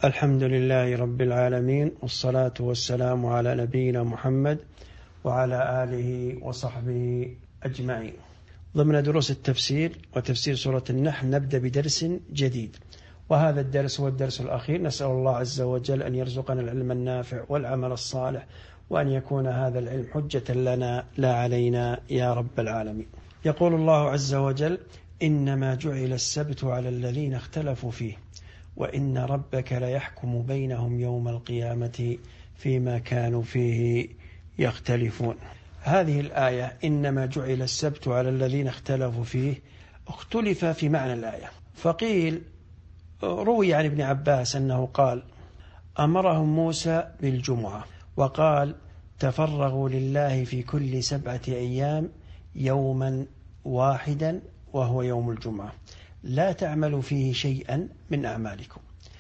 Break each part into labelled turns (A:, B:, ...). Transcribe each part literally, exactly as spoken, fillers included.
A: الحمد لله رب العالمين، والصلاة والسلام على نبينا محمد وعلى آله وصحبه أجمعين. ضمن دروس التفسير وتفسير سورة النحل نبدأ بدرس جديد، وهذا الدرس هو الدرس الأخير. نسأل الله عز وجل أن يرزقنا العلم النافع والعمل الصالح، وأن يكون هذا العلم حجة لنا لا علينا يا رب العالمين. يقول الله عز وجل: إنما جعل السبت على الذين اختلفوا فيه وإن ربك ليحكم بينهم يوم القيامة فيما كانوا فيه يختلفون. هذه الآية إنما جعل السبت على الذين اختلفوا فيه اختلف في معنى الآية. فقيل روي عن ابن عباس أنه قال: أمرهم موسى بالجمعة، وقال: تفرغوا لله في كل سبعة أيام يوما واحدا وهو يوم الجمعة، لا تعملوا فيه شيئا من أعمالكم.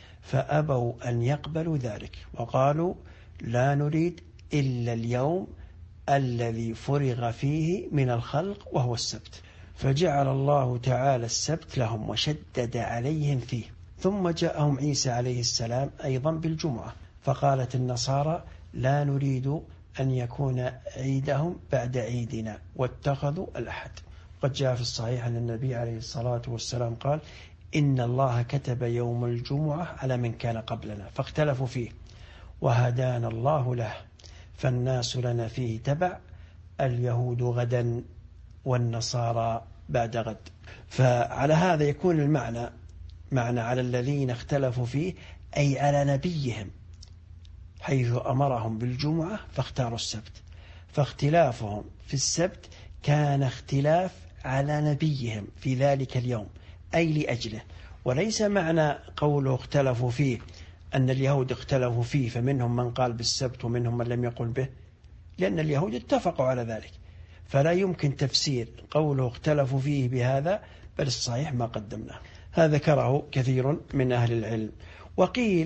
A: فأبوا أن يقبلوا ذلك، وقالوا: لا نريد إلا اليوم الذي فرغ فيه من الخلق وهو السبت. فجعل الله تعالى السبت لهم وشدد عليهم فيه. ثم جاءهم عيسى عليه السلام أيضا بالجمعة، فقالت النصارى: لا نريد أن يكون عيدهم بعد عيدنا، واتخذوا الأحد. قد جاء في الصحيح أن النبي عليه الصلاة والسلام قال: إن الله كتب يوم الجمعة على من كان قبلنا فاختلفوا فيه وهدانا الله له، فالناس لنا فيه تبع، اليهود غدا والنصارى بعد غد. فعلى هذا يكون المعنى معنى على الذين اختلفوا فيه أي على نبيهم، حيث أمرهم بالجمعة فاختاروا السبت، فاختلافهم في السبت كان اختلاف على نبيهم في ذلك اليوم أي لأجله. وليس معنى قوله اختلفوا فيه أن اليهود اختلفوا فيه فمنهم من قال بالسبت ومنهم من لم يقل به، لأن اليهود اتفقوا على ذلك، فلا يمكن تفسير قوله اختلفوا فيه بهذا، بل الصحيح ما قدمناه. هذا ذكره كثير من أهل العلم. وقيل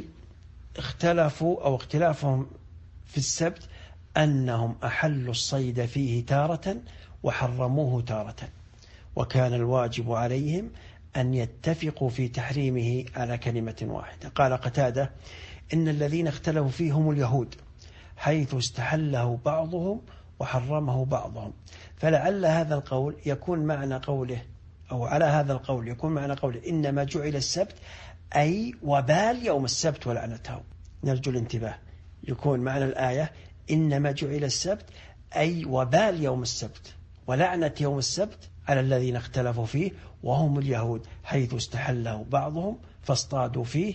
A: اختلفوا أو اختلافهم في السبت أنهم أحلوا الصيد فيه تارة وحرموه تارة، وكان الواجب عليهم أن يتفقوا في تحريمه على كلمة واحدة. قال قتادة: إن الذين اختلفوا فيه هم اليهود، حيث استحله بعضهم وحرمه بعضهم. فلعل هذا القول يكون معنى قوله، أو على هذا القول يكون معنى قوله إنما جعل السبت أي وبال يوم السبت ولعنته. نرجو الانتباه، يكون معنى الآية إنما جعل السبت أي وبال يوم السبت ولعنة يوم السبت على الذين اختلفوا فيه وهم اليهود، حيث استحله بعضهم فاصطادوا فيه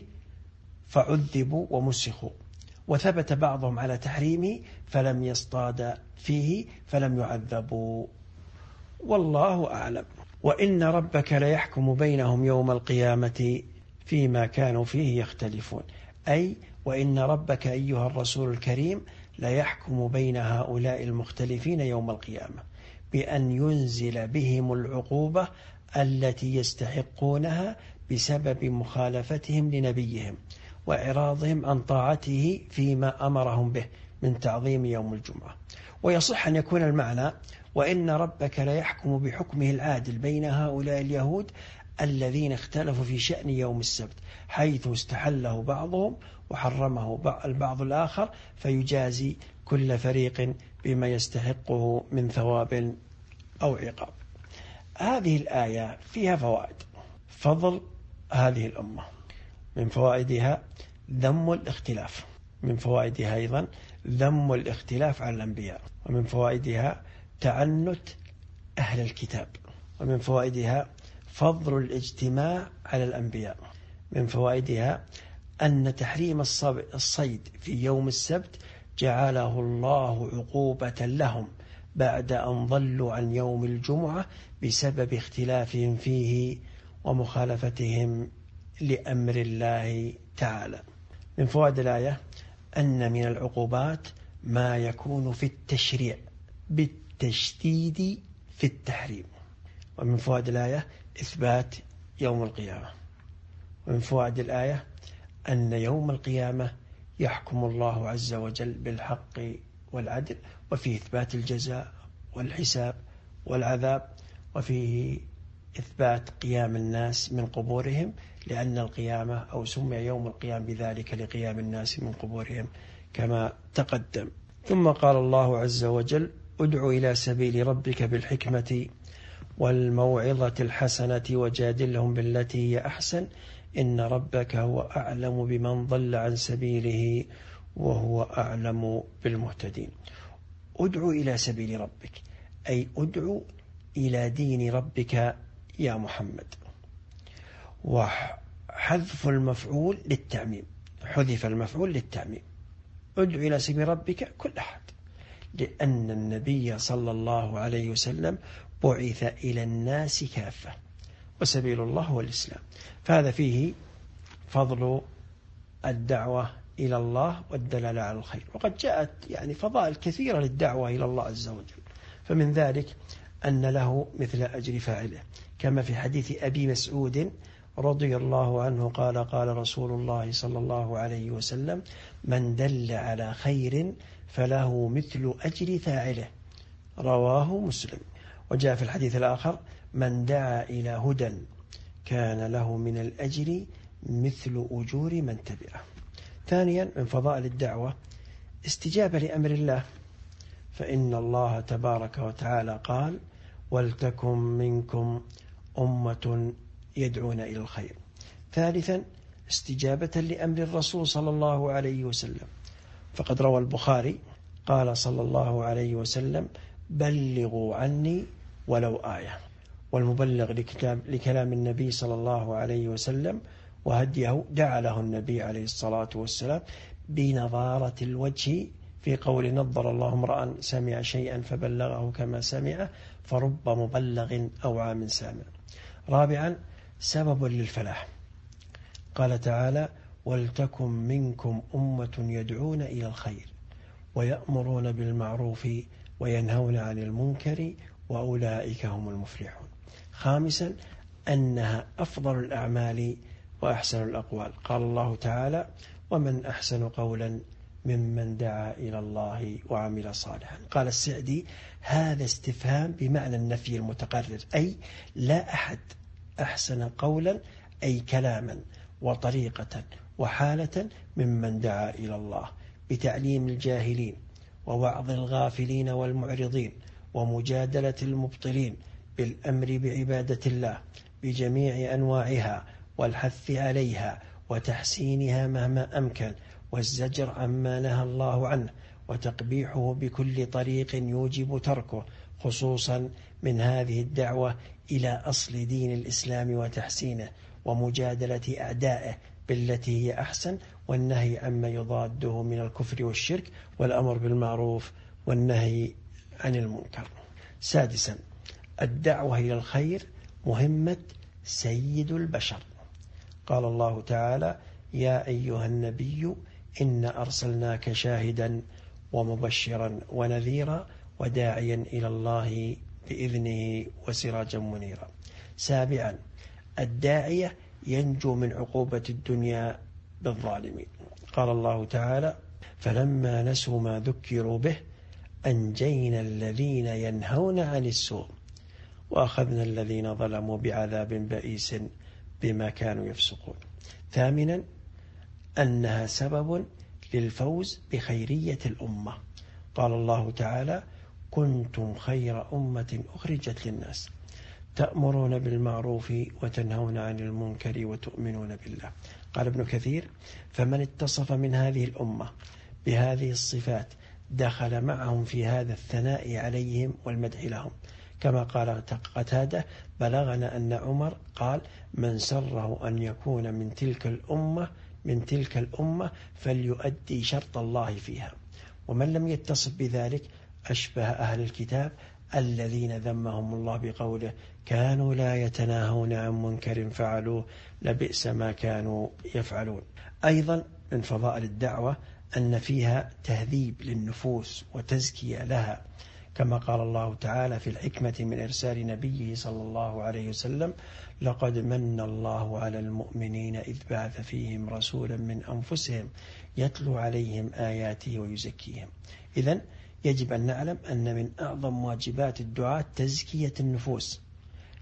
A: فعذبوا ومسخوا، وثبت بعضهم على تحريمه فلم يصطاد فيه فلم يعذبوا، والله أعلم. وإن ربك ليحكم بينهم يوم القيامة فيما كانوا فيه يختلفون، أي وإن ربك أيها الرسول الكريم ليحكم بين هؤلاء المختلفين يوم القيامة بأن ينزل بهم العقوبة التي يستحقونها بسبب مخالفتهم لنبيهم وإعراضهم عن طاعته فيما أمرهم به من تعظيم يوم الجمعة. ويصح أن يكون المعنى وإن ربك ليحكم بحكمه العادل بين هؤلاء اليهود الذين اختلفوا في شأن يوم السبت، حيث استحله بعضهم وحرمه البعض الآخر، فيجازي كل فريق بما يستحقه من ثواب أو عقاب. هذه الآية فيها فوائد. فضل هذه الأمة، من فوائدها ذم الاختلاف، من فوائدها أيضا ذم الاختلاف على الأنبياء، ومن فوائدها تعنت أهل الكتاب، ومن فوائدها فضل الاجتماع على الأنبياء، من فوائدها أن تحريم الصيد في يوم السبت جعله الله عقوبة لهم بعد أن ضلوا عن يوم الجمعة بسبب اختلافهم فيه ومخالفتهم لأمر الله تعالى. من فوائد الآية أن من العقوبات ما يكون في التشريع بالتشديد في التحريم. ومن فوائد الآية إثبات يوم القيامة. ومن فوائد الآية أن يوم القيامة يحكم الله عز وجل بالحق والعدل، وفيه إثبات الجزاء والحساب والعذاب، وفيه إثبات قيام الناس من قبورهم لأن القيامة أو سمي يوم القيامة بذلك لقيام الناس من قبورهم كما تقدم. ثم قال الله عز وجل ادع إلى سبيل ربك بالحكمة والموعظة الحسنة وجادلهم بالتي هي أحسن إن ربك هو أعلم بمن ضل عن سبيله وهو أعلم بالمهتدين. ادعو إلى سبيل ربك أي ادعو إلى دين ربك يا محمد. وحذف المفعول للتعميم، حذف المفعول للتعميم، ادعو إلى سبيل ربك كل أحد، لأن النبي صلى الله عليه وسلم بعث إلى الناس كافة، وسبيل الله هو الإسلام. فهذا فيه فضل الدعوة إلى الله والدلالة على الخير. وقد جاءت يعني فضائل كثيرة للدعوة إلى الله عز وجل، فمن ذلك أن له مثل أجر فاعله، كما في حديث أبي مسعود رضي الله عنه قال قال رسول الله صلى الله عليه وسلم من دل على خير فله مثل أجر فاعله، رواه مسلم. وجاء في الحديث الآخر من دعا إلى هدى كان له من الأجر مثل أجور من تبعه. ثانيا من فضائل الدعوة استجابة لأمر الله، فإن الله تبارك وتعالى قال ولتكن منكم أمة يدعون إلى الخير. ثالثا استجابة لأمر الرسول صلى الله عليه وسلم، فقد روى البخاري قال صلى الله عليه وسلم بلغوا عني ولو آية. والمبلغ لكلام النبي صلى الله عليه وسلم وهديه دعا له النبي عليه الصلاة والسلام بنظارة الوجه في قول نظر الله امرأ سمع شيئا فبلغه كما سمعه فرب مبلغ أوعى من سامع. رابعا سبب للفلاح، قال تعالى ولتكن منكم أمة يدعون إلى الخير ويأمرون بالمعروف وينهون عن المنكر وأولئك هم المفلحون. خامسا أنها أفضل الأعمال وأحسن الأقوال، قال الله تعالى ومن أحسن قولا ممن دعا إلى الله وعمل صالحا. قال السعدي هذا استفهام بمعنى النفي المتقرر، أي لا أحد أحسن قولا أي كلاما وطريقة وحالة ممن دعا إلى الله بتعليم الجاهلين ووعظ الغافلين والمعرضين ومجادلة المبطلين بالأمر بعبادة الله بجميع أنواعها والحث عليها وتحسينها مهما أمكن والزجر عما نهى الله عنه وتقبيحه بكل طريق يوجب تركه، خصوصا من هذه الدعوة إلى أصل دين الإسلام وتحسينه ومجادلة أعدائه بالتي هي أحسن والنهي عما يضاده من الكفر والشرك والأمر بالمعروف والنهي عن المنكر. سادسا الدعوة إلى الخير مهمة سيد البشر، قال الله تعالى يا أيها النبي إنا أرسلناك شاهدا ومبشرا ونذيرا وداعيا إلى الله بإذنه وسراجا منيرا. سابعا الداعية ينجو من عقوبة الدنيا بالظالمين، قال الله تعالى فلما نسوا ما ذكروا به أنجينا الذين ينهون عن السوء وأخذنا الذين ظلموا بعذاب بئيس بما كانوا يفسقون. ثامنا أنها سبب للفوز بخيرية الأمة، قال الله تعالى كنتم خير أمة أخرجت للناس تأمرون بالمعروف وتنهون عن المنكر وتؤمنون بالله. قال ابن كثير فمن اتصف من هذه الأمة بهذه الصفات دخل معهم في هذا الثناء عليهم والمدح لهم، كما قال قتادة بلغنا أن عمر قال من سره أن يكون من تلك الأمة من تلك الأمة فليؤدي شرط الله فيها. ومن لم يتصف بذلك أشبه أهل الكتاب الذين ذمهم الله بقوله كانوا لا يتناهون عن منكر فعلوه لبئس ما كانوا يفعلون. أيضا من فضائل الدعوة أن فيها تهذيب للنفوس وتزكية لها، كما قال الله تعالى في الحكمة من إرسال نبيه صلى الله عليه وسلم لقد من الله على المؤمنين إذ بعث فيهم رسولا من أنفسهم يتلو عليهم آياته ويزكيهم. إذن يجب أن نعلم أن من أعظم واجبات الدعاة تزكية النفوس،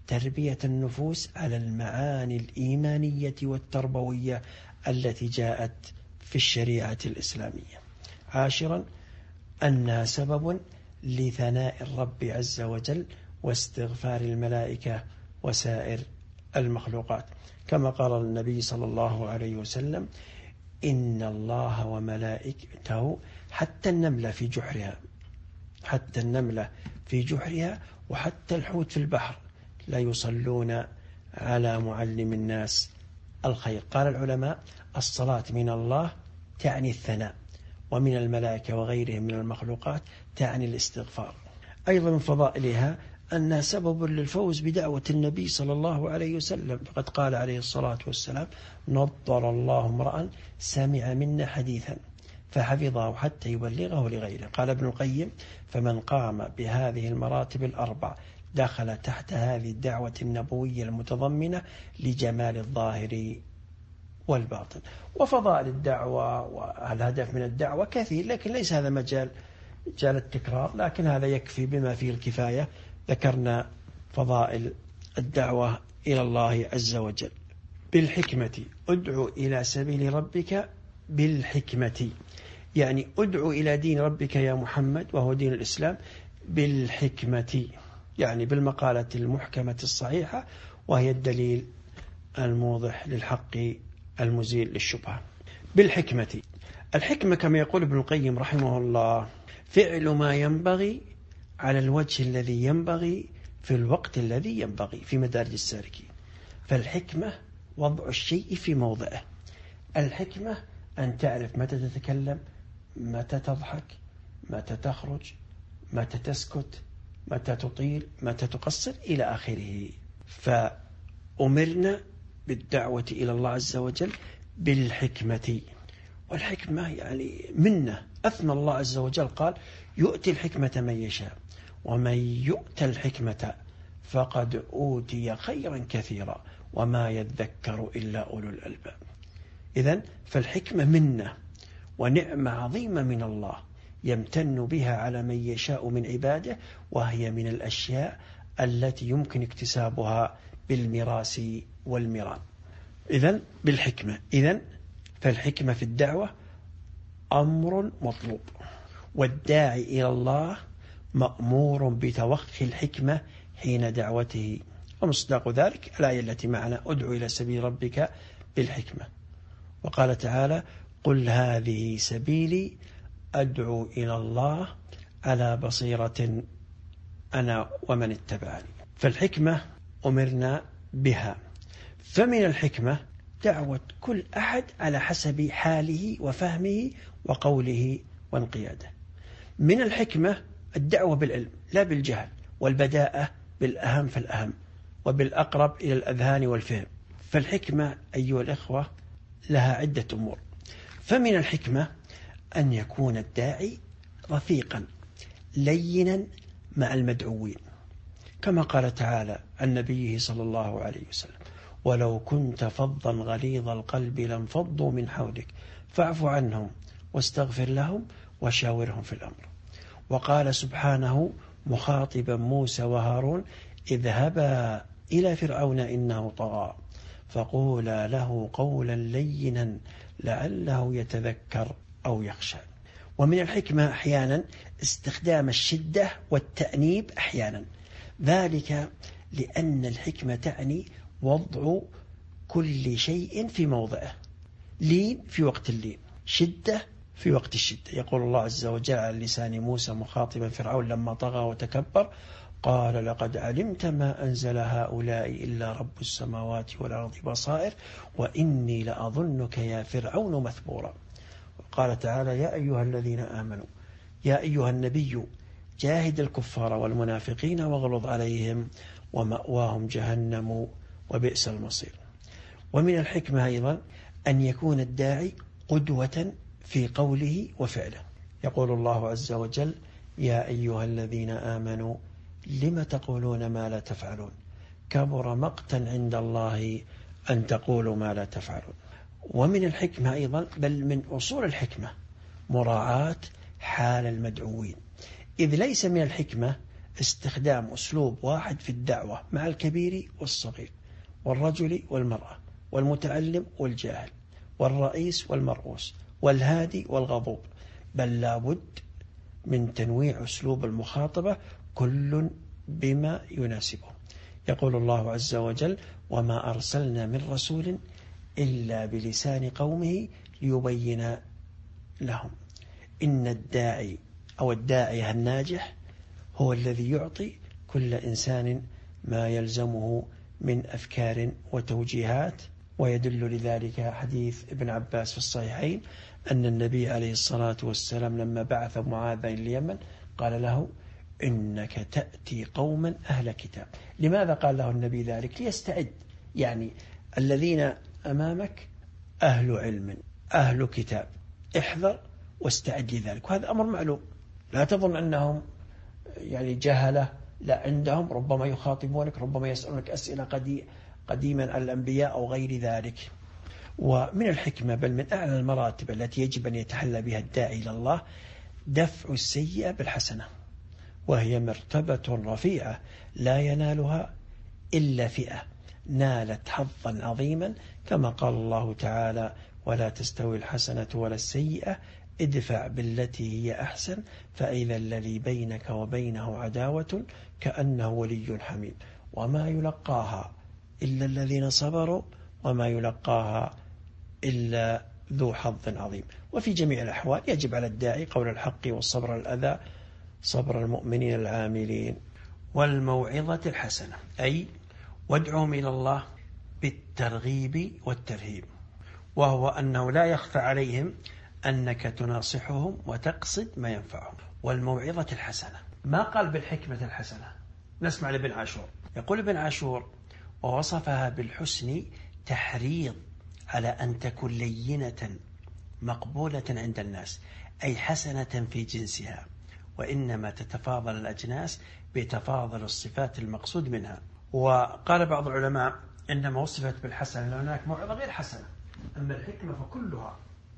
A: تربية النفوس على المعاني الإيمانية والتربوية التي جاءت في الشريعة الإسلامية. عاشرا، أنها سبب لثناء الرب عز وجل واستغفار الملائكة وسائر المخلوقات، كما قال النبي صلى الله عليه وسلم: إن الله وملائكته، حتى النملة في جحرها، حتى النملة في جحرها وحتى الحوت في البحر لا يصلون على معلم الناس الخير. قال العلماء: الصلاة من الله تعني الثناء، ومن الملائكة وغيرهم من المخلوقات تعني الاستغفار. أيضا من فضائلها أنها سبب للفوز بدعوة النبي صلى الله عليه وسلم، فقد قال عليه الصلاة والسلام: نضر الله امرأ سمع منا حديثا فحفظه حتى يبلغه لغيره. قال ابن القيم: فمن قام بهذه المراتب الأربع دخل تحت هذه الدعوة النبوية المتضمنة لجمال الظاهر والباطن. وفضائل الدعوة والهدف من الدعوة كثير، لكن ليس هذا مجال مجال التكرار، لكن هذا يكفي بما فيه الكفاية. ذكرنا فضائل الدعوة إلى الله عز وجل. بالحكمة، ادعو إلى سبيل ربك بالحكمة، يعني ادعو إلى دين ربك يا محمد وهو دين الإسلام بالحكمة، يعني بالمقالة المحكمة الصحيحة، وهي الدليل الموضح للحق المزيل للشبهة. بالحكمة، الحكمة كما يقول ابن القيم رحمه الله: فعل ما ينبغي على الوجه الذي ينبغي في الوقت الذي ينبغي، في مدارج السالكين. فالحكمة وضع الشيء في موضعه. الحكمة أن تعرف متى تتكلم، متى تضحك، متى تخرج، متى تسكت، متى تطيل، متى تقصر، إلى آخره. فأمرنا بالدعوة إلى الله عز وجل بالحكمة. والحكمة يعني منة، أثنى الله عز وجل قال: يؤتي الحكمة من يشاء ومن يؤتى الحكمة فقد أوتي خيرا كثيرا وما يذكر إلا أولو الألباب. إذن فالحكمة منة ونعمة عظيمة من الله يمتن بها على من يشاء من عباده، وهي من الأشياء التي يمكن اكتسابها بالمراس والمران. إذن بالحكمة. إذن فالحكمة في الدعوة أمر مطلوب، والداعي إلى الله مأمور بتوخي الحكمة حين دعوته. ومصداق ذلك الآية التي معنا: ادعو إلى سبيل ربك بالحكمة. وقال تعالى: قل هذه سبيلي أدعو إلى الله على بصيرة أنا ومن اتبعني. فالحكمة أمرنا بها. فمن الحكمة دعوة كل أحد على حسب حاله وفهمه وقوله وانقياده. من الحكمة الدعوة بالعلم لا بالجهل، والبداءة بالأهم فالأهم، وبالأقرب إلى الأذهان والفهم. فالحكمة أيها الإخوة لها عدة أمور. فمن الحكمة أن يكون الداعي رفيقا لينا مع المدعوين، كما قال تعالى عن نبيه صلى الله عليه وسلم: ولو كنت فظا غليظ القلب لانفضوا من حولك فاعف عنهم واستغفر لهم وشاورهم في الأمر. وقال سبحانه مخاطبا موسى وهارون: اذهبا إلى فرعون إنه طغى فقولا له قولا لينا لعله يتذكر أو يخشى. ومن الحكمة أحيانا استخدام الشدة والتأنيب أحيانا، ذلك لأن الحكمة تعني وضع كل شيء في موضعه. لين في وقت اللين، شدة في وقت الشدة. يقول الله عز وجل على لسان موسى مخاطبا فرعون لما طغى وتكبر: قال لقد علمت ما أنزل هؤلاء إلا رب السماوات والأرض بصائر وإني لأظنك يا فرعون مثبورا. قال تعالى: يا أيها الذين آمنوا يا أيها النبي جاهد الكفار والمنافقين واغلظ عليهم ومأواهم جهنم وبئس المصير. ومن الحكمة أيضا أن يكون الداعي قدوة في قوله وفعله. يقول الله عز وجل: يا أيها الذين آمنوا لم تقولون ما لا تفعلون كبر مقتا عند الله أن تقولوا ما لا تفعلون. ومن الحكمة أيضا، بل من أصول الحكمة، مراعاة حال المدعوين، إذ ليس من الحكمة استخدام أسلوب واحد في الدعوة مع الكبير والصغير والرجل والمرأة والمتعلم والجاهل والرئيس والمرؤوس والهادي والغضوب، بل لا بد من تنويع أسلوب المخاطبة كل بما يناسبه. يقول الله عز وجل: وما أرسلنا من رسول إلا بلسان قومه ليبين لهم. إن الداعي أو الداعية الناجح هو الذي يعطي كل إنسان ما يلزمه من أفكار وتوجيهات. ويدل لذلك حديث ابن عباس في الصحيحين أن النبي عليه الصلاة والسلام لما بعث معاذ إلى اليمن قال له: إنك تأتي قوما أهل كتاب. لماذا قال له النبي ذلك؟ ليستعد، يعني الذين أمامك أهل علم أهل كتاب، احذر واستعد لذلك. وهذا أمر معلوم، لا تظن أنهم يعني جهلة، لا، عندهم ربما يخاطبونك، ربما يسألونك أسئلة قديما عن الأنبياء أو غير ذلك. ومن الحكمة بل من أعلى المراتب التي يجب أن يتحلى بها الداعي إلى الله دفع السيئة بالحسنة، وهي مرتبة رفيعة لا ينالها إلا فئة نالت حظا عظيما، كما قال الله تعالى: ولا تستوي الحسنة ولا السيئة ادفع بالتي هي أحسن فإذا الذي بينك وبينه عداوة كأنه ولي حميم وما يلقاها إلا الذين صبروا وما يلقاها إلا ذو حظ عظيم. وفي جميع الأحوال يجب على الداعي قول الحق والصبر الأذى، صبر المؤمنين العاملين. والموعظة الحسنة، أي وادعوهم إلى الله بالترغيب والترهيب، وهو أنه لا يخفى عليهم أنك تناصحهم وتقصد ما ينفعهم. والموعظة الحسنة ما قال بالحكمة الحسنة. نسمع لابن عاشور، يقول ابن عاشور: ووصفها بالحسن تحريض على أن تكون لينة مقبولة عند الناس، أي حسنة في جنسها، وإنما تتفاضل الأجناس بتفاضل الصفات المقصود منها. وقال بعض العلماء إنما وصفت بالحسنة لأن هناك موعظة غير حسنة، أما الحكمة فكلها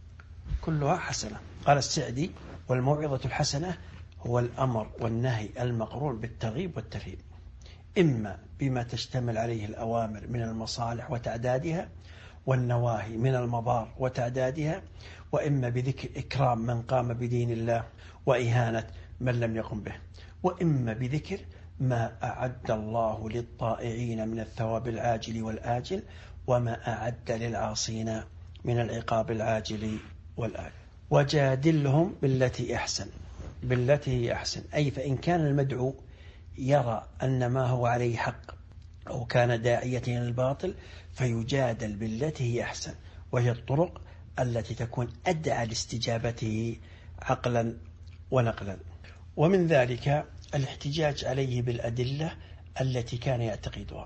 A: كلها حسنة. قال السعدي: والموعظة الحسنة هو الأمر والنهي المقرون بالترغيب والترهيب، إما بما تشتمل عليه الأوامر من المصالح وتعدادها، والنواهي من المضار وتعدادها، وإما بذكر إكرام من قام بدين الله وإهانة من لم يقم به، وإما بذكر ما أعد الله للطائعين من الثواب العاجل والآجل، وما أعد للعاصين من العقاب العاجل والآجل. وجادلهم بالتي أحسن، بالتي هي أحسن، أي فإن كان المدعو يرى أن ما هو عليه حق أو كان داعية للباطل فيجادل بالتي هي أحسن، وهي الطرق التي تكون أدعى لاستجابته عقلا ونقلا. ومن ذلك الاحتجاج عليه بالأدلة التي كان يعتقدها،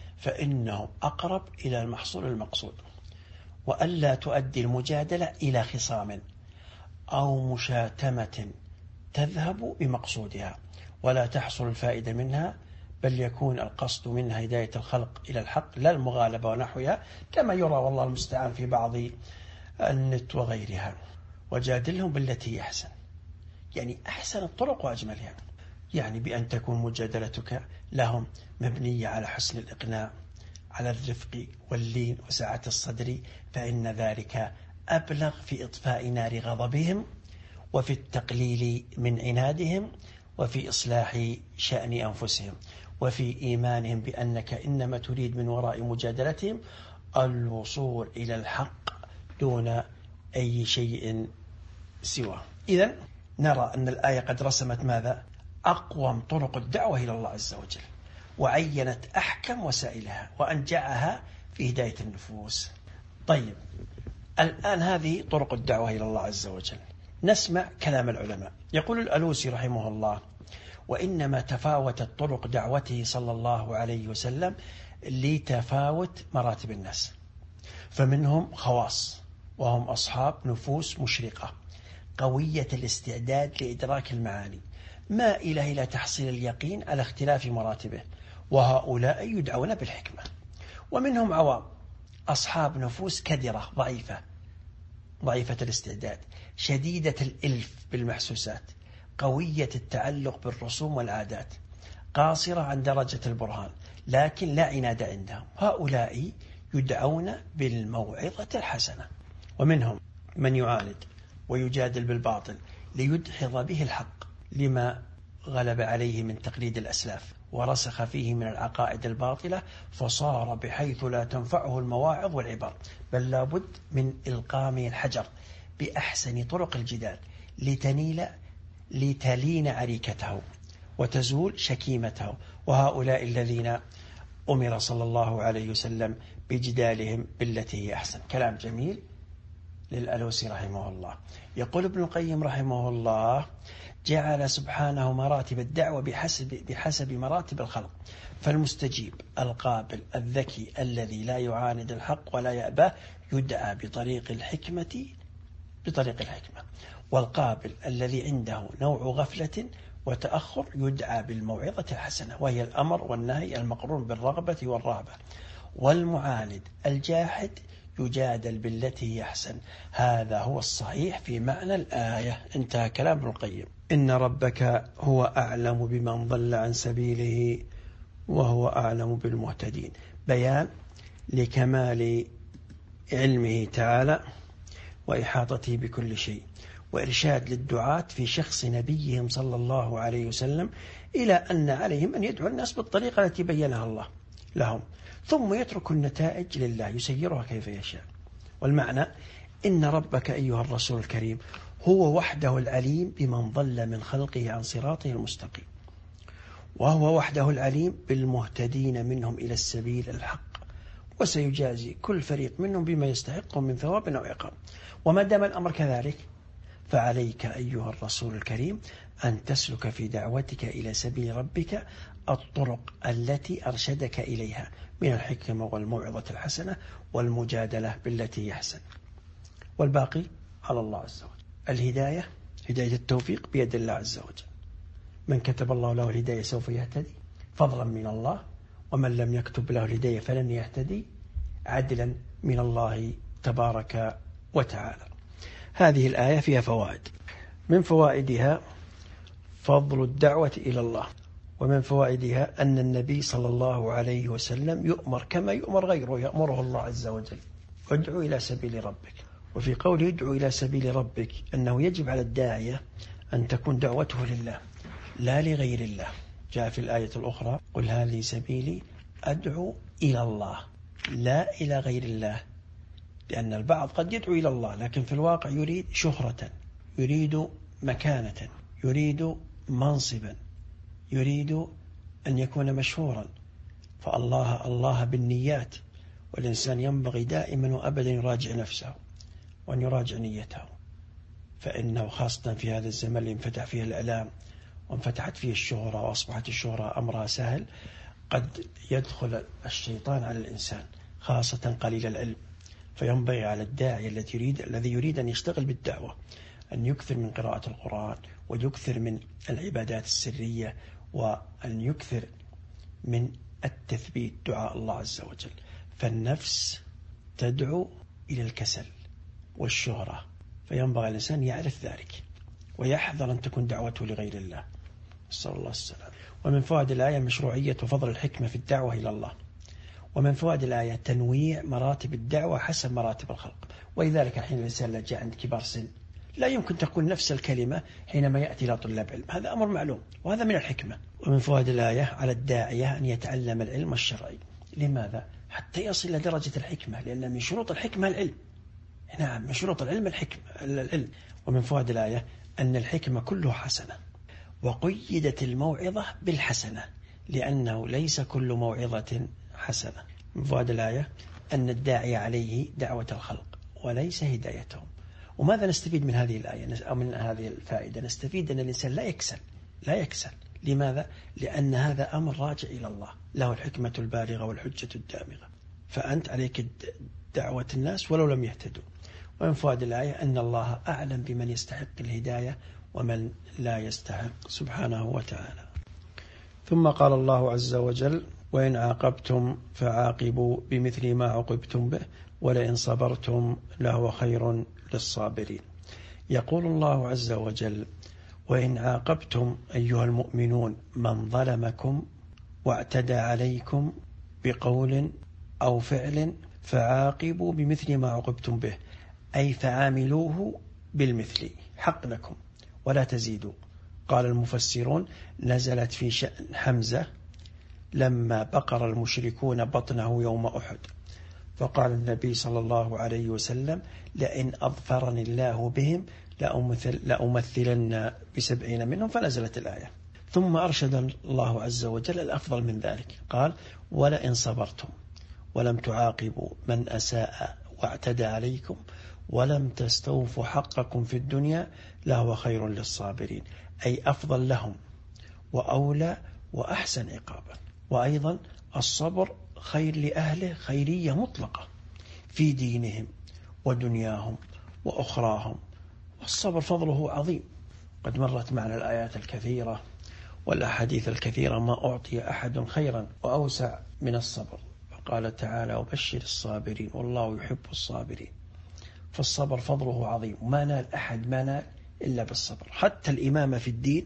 A: فإنه أقرب إلى المحصول المقصود، وألا تؤدي المجادلة إلى خصام أو مشاتمة تذهب بمقصودها ولا تحصل الفائدة منها، بل يكون القصد منها هداية الخلق إلى الحق لا المغالبة ونحوها، كما يرى والله المستعان في بعض النت وغيرها. وجادلهم بالتي أحسن، يعني أحسن الطرق وأجملها، يعني بأن تكون مجادلتك لهم مبنية على حسن الإقناع، على الرفق واللين وسعة الصدر، فإن ذلك أبلغ في إطفاء نار غضبهم، وفي التقليل من عنادهم، وفي إصلاح شأن أنفسهم، وفي إيمانهم بأنك إنما تريد من وراء مجادلتهم الوصول إلى الحق دون أي شيء سواه. إذن نرى أن الآية قد رسمت ماذا؟ أقوم طرق الدعوة إلى الله عز وجل، وعينت أحكم وسائلها وأنجعها في هداية النفوس. طيب، الآن هذه طرق الدعوة إلى الله عز وجل. نسمع كلام العلماء. يقول الألوسي رحمه الله: وإنما تفاوتت طرق دعوته صلى الله عليه وسلم لتفاوت مراتب الناس، فمنهم خواص وهم أصحاب نفوس مشرقة قوية الاستعداد لإدراك المعاني مائلة إلى تحصيل اليقين على اختلاف مراتبه، وهؤلاء يدعون بالحكمة. ومنهم عوام أصحاب نفوس كدرة ضعيفة ضعيفة الاستعداد شديدة الإلف بالمحسوسات قوية التعلق بالرسوم والعادات، قاصرة عن درجة البرهان، لكن لا عناد عندهم. هؤلاء يدعون بالموعظة الحسنة. ومنهم من يعاند ويجادل بالباطل ليدحض به الحق لما غلب عليه من تقليد الأسلاف ورسخ فيه من العقائد الباطلة، فصار بحيث لا تنفعه المواعظ والعبر، بل لابد من إلقام الحجر بأحسن طرق الجدال لتنيل لتلين عريكته وتزول شكيمته. وهؤلاء الذين أمر صلى الله عليه وسلم بجدالهم بالتي هي أحسن. كلام جميل للألوسي رحمه الله. يقول ابن القيم رحمه الله: جعل سبحانه مراتب الدعوة بحسب, بحسب مراتب الخلق، فالمستجيب القابل الذكي الذي لا يعاند الحق ولا يأباه يدعى بطريق الحكمة بطريق الحكمة، والقابل الذي عنده نوع غفلة وتأخر يدعى بالموعظة الحسنة، وهي الأمر والنهي المقرون بالرغبة والرهبة، والمعاند الجاحد يجادل بالتي هي أحسن. هذا هو الصحيح في معنى الآية. انتهى كلام ابن القيم. إن ربك هو أعلم بمن ضل عن سبيله وهو أعلم بالمهتدين. بيان لكمال علمه تعالى وإحاطته بكل شيء، وإرشاد للدعاة في شخص نبيهم صلى الله عليه وسلم إلى أن عليهم أن يدعو الناس بالطريقة التي بينها الله لهم، ثم يترك النتائج لله يسيرها كيف يشاء. والمعنى: إن ربك أيها الرسول الكريم هو وحده العليم بمن ضل من خلقه عن صراطه المستقيم، وهو وحده العليم بالمهتدين منهم إلى السبيل الحق، وسيجازي كل فريق منهم بما يستحقه من ثواب أو عقاب. وما دام الأمر كذلك فعليك أيها الرسول الكريم أن تسلك في دعوتك إلى سبيل ربك الطرق التي أرشدك إليها من الحكمة والموعظة الحسنة والمجادلة بالتي يحسن، والباقي على الله عز وجل. الهداية هداية التوفيق بيد الله عز وجل. من كتب الله له الهداية سوف يهتدي فضلا من الله، ومن لم يكتب له الهداية فلن يهتدي عدلا من الله تبارك وتعالى. هذه الآية فيها فوائد. من فوائدها فضل الدعوة إلى الله، ومن فوائدها أن النبي صلى الله عليه وسلم يؤمر كما يؤمر غيره، يأمره الله عز وجل: ادعو إلى سبيل ربك. وفي قوله ادعو إلى سبيل ربك أنه يجب على الداعية أن تكون دعوته لله لا لغير الله. جاء في الآية الأخرى: قل هذه سبيلي أدعو إلى الله لا إلى غير الله، لأن البعض قد يدعو إلى الله لكن في الواقع يريد شهرة، يريد مكانة، يريد منصبا، يريد أن يكون مشهورا. فالله الله بالنيات، والإنسان ينبغي دائما وأبدا يراجع نفسه وأن يراجع نيته، فإنه خاصة في هذا الزمن اللي انفتح فيه الإعلام وانفتحت فيه الشهرة وأصبحت الشهرة أمرها سهل، قد يدخل الشيطان على الإنسان خاصة قليل العلم. فينبغي على الداعي الذي يريد الذي يريد أن يشتغل بالدعوة أن يكثر من قراءة القرآن، ويكثر من العبادات السرية، وأن يكثر من التثبيت دعاء الله عز وجل. فالنفس تدعو إلى الكسل والشهرة، فينبغي الإنسان يعرف ذلك ويحذر أن تكون دعوته لغير الله، صلى الله عليه وسلم. ومن فوائد الآية مشروعية وفضل الحكمة في الدعوة إلى الله. ومن فوائد الآية تنويع مراتب الدعوة حسب مراتب الخلق، ولذلك حين الإنسان جاء عند كبار سن لا يمكن تكون نفس الكلمة حينما يأتي إلى طلاب علم، هذا أمر معلوم وهذا من الحكمة. ومن فوائد الآية على الداعية أن يتعلم العلم الشرعي. لماذا؟ حتى يصل إلى درجة الحكمة، لأن من شروط الحكمة العلم. نعم، من شروط العلم الحكمة العلم. ومن فوائد الآية أن الحكمة كلها حسنة، وقيدت الموعظة بالحسنة لأنه ليس كل موعظة حسنة. من فوائد الآية أن الداعي عليه دعوة الخلق وليس هدايتهم. وماذا نستفيد من هذه الآية أو من هذه الفائدة؟ نستفيد أن الإنسان لا يكسل لا يكسل لماذا؟ لأن هذا أمر راجع إلى الله، له الحكمة البالغة والحجة الدامغة، فأنت عليك دعوة الناس ولو لم يهتدوا. ومن فوائد الآية أن الله أعلم بمن يستحق الهداية ومن لا يستحق سبحانه وتعالى. ثم قال الله عز وجل: وإن عاقبتم فعاقبوا بمثل ما عوقبتم به ولئن صبرتم لهو خير للصابرين. يقول الله عز وجل: وإن عاقبتم أيها المؤمنون من ظلمكم واعتدى عليكم بقول أو فعل فعاقبوا بمثل ما عوقبتم به، أي فعاملوه بالمثل، حق لكم ولا تزيدوا. قال المفسرون نزلت في شأن حمزة لما بقر المشركون بطنه يوم أحد، فقال النبي صلى الله عليه وسلم لئن أظفرني الله بهم لأمثل لأمثلن بسبعين منهم، فنزلت الآية. ثم أرشد الله عز وجل الأفضل من ذلك، قال ولئن صبرتم ولم تعاقبوا من أساء واعتدى عليكم ولم تستوفوا حقكم في الدنيا لهو خير للصابرين، أي أفضل لهم وأولى وأحسن عقابا. وأيضا الصبر خير لأهله خيرية مطلقة في دينهم ودنياهم وأخراهم، والصبر فضله عظيم. قد مرت معنا الآيات الكثيرة والأحاديث الكثيرة ما أعطي أحد خيرا وأوسع من الصبر، وقال تعالى وبشر الصابرين والله يحب الصابرين. فالصبر فضله عظيم، ما نال أحد ما نال إلا بالصبر. حتى الإمامة في الدين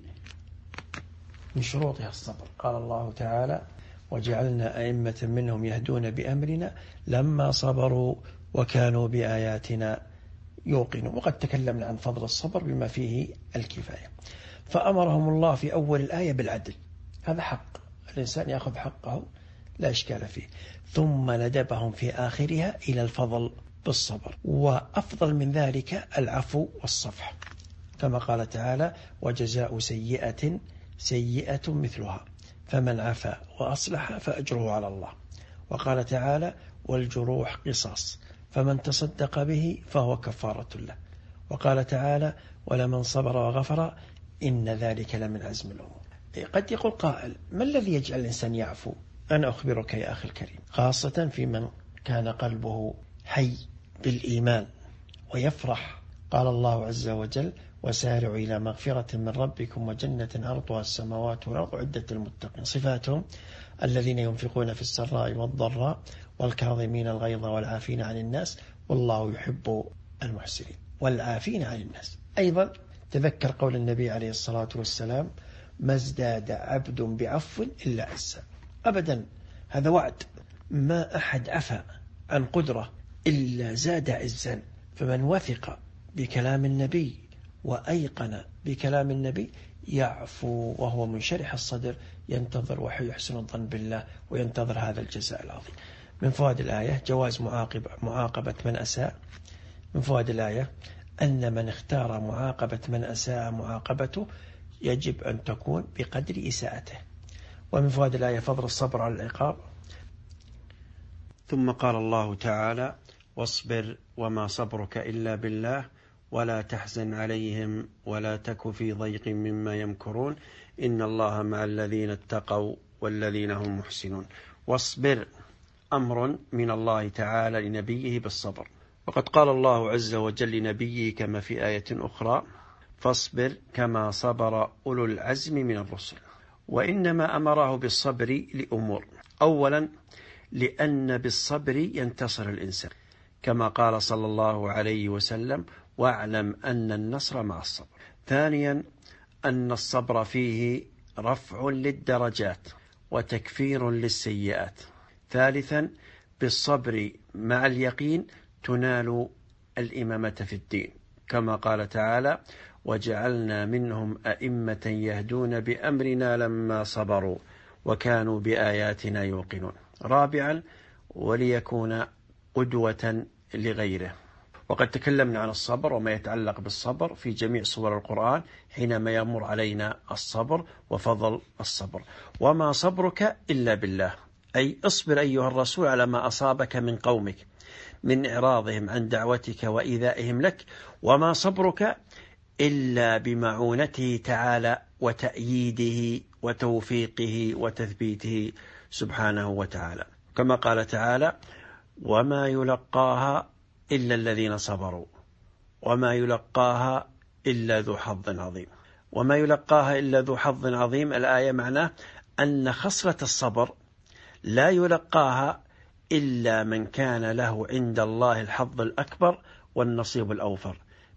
A: من شروطها الصبر. قال الله تعالى وجعلنا أئمة منهم يهدون بأمرنا لما صبروا وكانوا بآياتنا يوقنون. وقد تكلمنا عن فضل الصبر بما فيه الكفاية. فأمرهم الله في أول الآية بالعدل، هذا حق الإنسان يأخذ حقه لا إشكال فيه، ثم ندبهم في آخرها إلى الفضل بالصبر، وأفضل من ذلك العفو والصفح، كما قال تعالى وجزاء سيئة سيئة مثلها فمن عفا وأصلح فأجره على الله. وقال تعالى والجروح قصاص فمن تصدق به فهو كفارة له. وقال تعالى ولمن صبر وغفر إن ذلك لمن عزم الأمور. قد يقول قائل ما الذي يجعل الإنسان يعفو؟ أنا أخبرك يا أخي الكريم، خاصة في من كان قلبه حي بالإيمان ويفرح. قال الله عز وجل وسارعوا إلى مغفرة من ربكم وجنة عرضها السماوات والأرض أعدت للمتقين. صفاتهم الذين ينفقون في السراء والضراء والكاظمين الغيظ والعافين عن الناس والله يحب المحسنين. والعافين عن الناس أيضا تذكر قول النبي عليه الصلاة والسلام ما ازداد عبد بعفو إلا عزا. أبدا، هذا وعد، ما أحد عفا عن قدرة إلا زاد عزا. فمن وثق بكلام النبي وأيقن بكلام النبي يعفو وهو منشرح الصدر، ينتظر ويحسن الظن بالله وينتظر هذا الجزاء العظيم. من فوائد الآية جواز معاقبة, معاقبة من أساء. من فوائد الآية أن من اختار معاقبة من أساء معاقبته يجب أن تكون بقدر إساءته. ومن فوائد الآية فضل الصبر على العقاب. ثم قال الله تعالى واصبر وما صبرك إلا بالله ولا تحزن عليهم ولا تك في ضيق مما يمكرون إن الله مع الذين اتقوا والذين هم محسنون. واصبر أمر من الله تعالى لنبيه بالصبر، وقد قال الله عز وجل لنبيه كما في آية أخرى فاصبر كما صبر أولو العزم من الرسل. وإنما أمره بالصبر لأمور. أولا لأن بالصبر ينتصر الإنسان كما قال صلى الله عليه وسلم واعلم أن النصر مع الصبر. ثانيا أن الصبر فيه رفع للدرجات وتكفير للسيئات. ثالثا بالصبر مع اليقين تنال الإمامة في الدين كما قال تعالى وجعلنا منهم أئمة يهدون بأمرنا لما صبروا وكانوا بآياتنا يوقنون. رابعا وليكون قدوة لغيره. وقد تكلمنا عن الصبر وما يتعلق بالصبر في جميع سور القرآن حينما يمر علينا الصبر وفضل الصبر. وما صبرك إلا بالله، أي اصبر أيها الرسول على ما أصابك من قومك من إعراضهم عن دعوتك وإيذائهم لك، وما صبرك إلا بمعونته تعالى وتأييده وتوفيقه وتثبيته سبحانه وتعالى، كما قال تعالى وما يلقاها إلا الذين صبروا وما يلقاها إلا ذو حظ عظيم. وما يلقاها إلا ذو حظ عظيم الآية معناه أن خصلة الصبر لا يلقاها إلا من كان له عند الله الحظ الأكبر والنصيب الأوفر،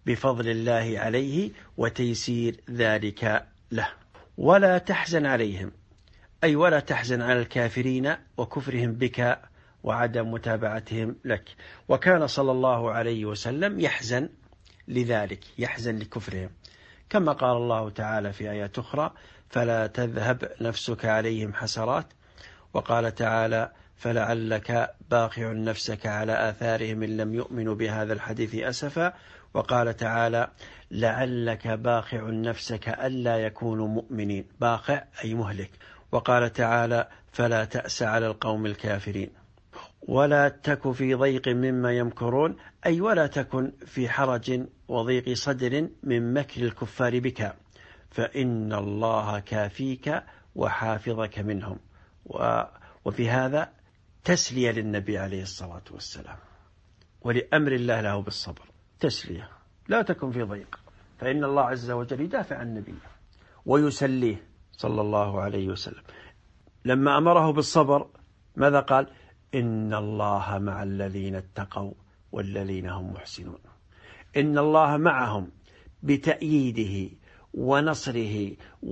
A: بفضل الله عليه وتيسير ذلك له. ولا تحزن عليهم، أي ولا تحزن على الكافرين وكفرهم بك وعدم متابعتهم لك. وكان صلى الله عليه وسلم يحزن لذلك، يحزن لكفرهم، كما قال الله تعالى في آيات أخرى: فلا تذهب نفسك عليهم حسرات. وقال تعالى: فلعلك باخع نفسك على آثارهم إن لم يؤمنوا بهذا الحديث أسفا. وقال تعالى: لعلك باخع نفسك ألا يكونوا مؤمنين، باخع أي مهلك. وقال تعالى: فلا تأس على القوم الكافرين. ولا تك في ضيق مما يمكرون، أي ولا تكن في حرج وضيق صدر من مكر الكفار بك، فإن الله كافيك وحافظك منهم. وفي هذا تسلية للنبي عليه الصلاة والسلام، ولأمر الله له بالصبر تسلية. لا تكن في ضيق، فإن الله عز وجل يدافع عن النبي ويسليه صلى الله عليه وسلم. لما أمره بالصبر ماذا قال؟ إن الله مع الذين اتقوا والذين هم محسنون. إن الله معهم بتأييده ونصره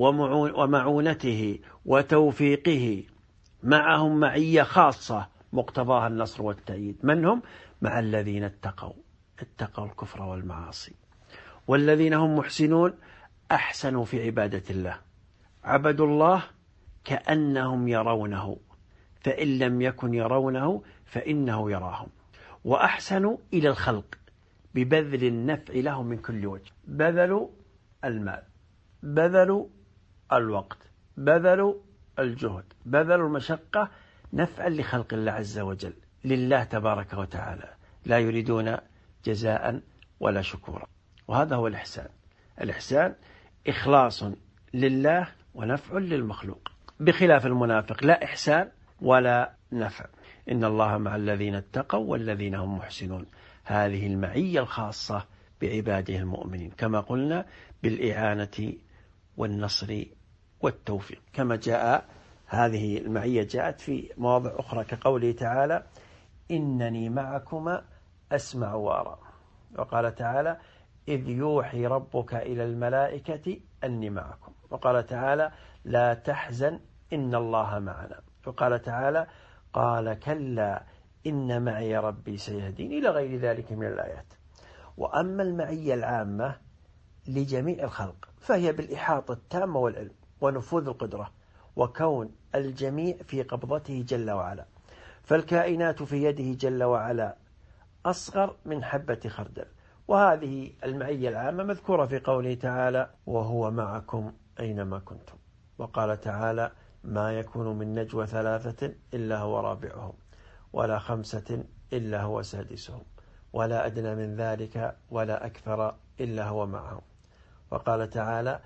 A: ومعونته وتوفيقه، معهم معية خاصة مقتضاها النصر والتأييد. من هم؟ مع الذين اتقوا، اتقوا الكفر والمعاصي. والذين هم محسنون، أحسنوا في عبادة الله، عبدوا الله كأنهم يرونه، فإن لم يكن يرونه فإنه يراهم. وأحسنوا إلى الخلق ببذل النفع لهم من كل وجه، بذلوا المال، بذلوا الوقت، بذلوا الجهد، بذلوا المشقة نفعا لخلق الله عز وجل، لله تبارك وتعالى، لا يريدون جزاء ولا شكورا. وهذا هو الإحسان. الإحسان إخلاص لله ونفع للمخلوق، بخلاف المنافق، لا إحسان ولا نفع. إن الله مع الذين اتقوا والذين هم محسنون، هذه المعية الخاصة بعباده المؤمنين، كما قلنا بالإعانة والنصر والتوفيق، كما جاء هذه المعية جاءت في مواضع أخرى كقوله تعالى: إنني معكما أسمع وأرى. وقال تعالى: إذ يوحي ربك إلى الملائكة أني معكم. وقال تعالى: لا تحزن إن الله معنا. وقال تعالى: قال كلا إن معي ربي سيهدين، إلى غير ذلك من الآيات. وأما المعية العامة لجميع الخلق فهي بالإحاطة التامة والعلم ونفوذ القدرة وكون الجميع في قبضته جل وعلا، فالكائنات في يده جل وعلا أصغر من حبة خردل. وهذه المعية العامة مذكورة في قوله تعالى: وهو معكم أينما كنتم. وقال تعالى: ما يكون من نجوى ثلاثة إلا هو رابعهم ولا خمسة إلا هو سادسهم ولا أدنى من ذلك ولا أكثر إلا هو معهم. وقال تعالى: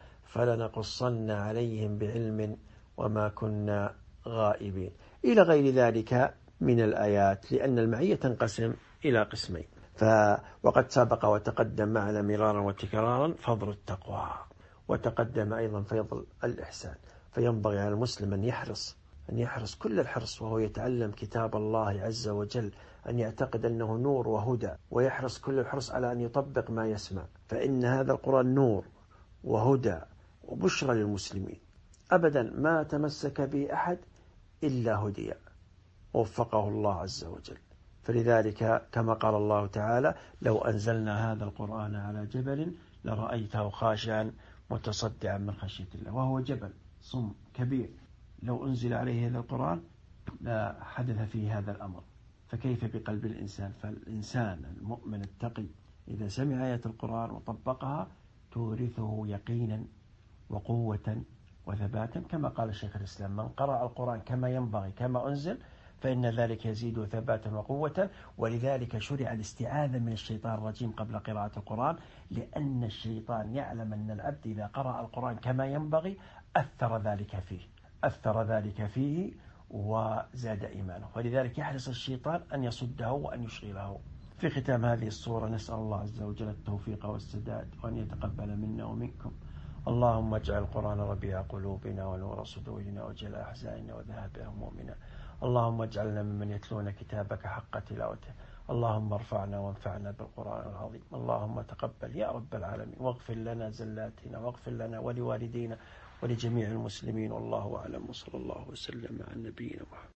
A: فلنقصن عليهم بعلم وما كنا غائبين، إلى غير ذلك من الآيات، لأن المعية تنقسم إلى قسمين. ف وقد سبق وتقدم معنا مرارا وتكرارا فضل التقوى، وتقدم أيضا فضل الإحسان. فينبغي على المسلم أن يحرص أن يحرص كل الحرص وهو يتعلم كتاب الله عز وجل، أن يعتقد أنه نور وهدى، ويحرص كل الحرص على أن يطبق ما يسمع، فإن هذا القرآن نور وهدى وبشرى للمسلمين. أبدا ما تمسك به أحد إلا هدي ووفقه الله عز وجل. فلذلك كما قال الله تعالى: لو أنزلنا هذا القرآن على جبل لرأيته خاشعا متصدعا من خشية الله. وهو جبل صم كبير، لو أنزل عليه هذا القرآن لا حدث فيه هذا الأمر، فكيف بقلب الإنسان؟ فالإنسان المؤمن التقي إذا سمع آية القرآن وطبقها تورثه يقينا وقوة وثباتا، كما قال الشيخ الإسلام: من قرأ القرآن كما ينبغي كما أنزل فإن ذلك يزيد ثباتا وقوة. ولذلك شرع الاستعاذة من الشيطان الرجيم قبل قراءة القرآن، لأن الشيطان يعلم أن العبد إذا قرأ القرآن كما ينبغي أثر ذلك فيه أثر ذلك فيه وزاد إيمانه، ولذلك يحرص الشيطان أن يصده وأن يشغله. في ختام هذه الصورة نسأل الله عز وجل التوفيق والسداد، وأن يتقبل منا ومنكم. اللهم اجعل القرآن ربيع قلوبنا ونور صدورنا وجلاء أحزاننا وذهاب همومنا. اللهم اجعلنا ممن يتلون كتابك حق تلاوته. اللهم ارفعنا وانفعنا بالقرآن العظيم. اللهم تقبل يا رب العالمين، واغفر لنا زلاتنا، واغفر لنا ولوالدينا ولجميع المسلمين. والله أعلم، وصلى الله وسلم على نبينا محمد.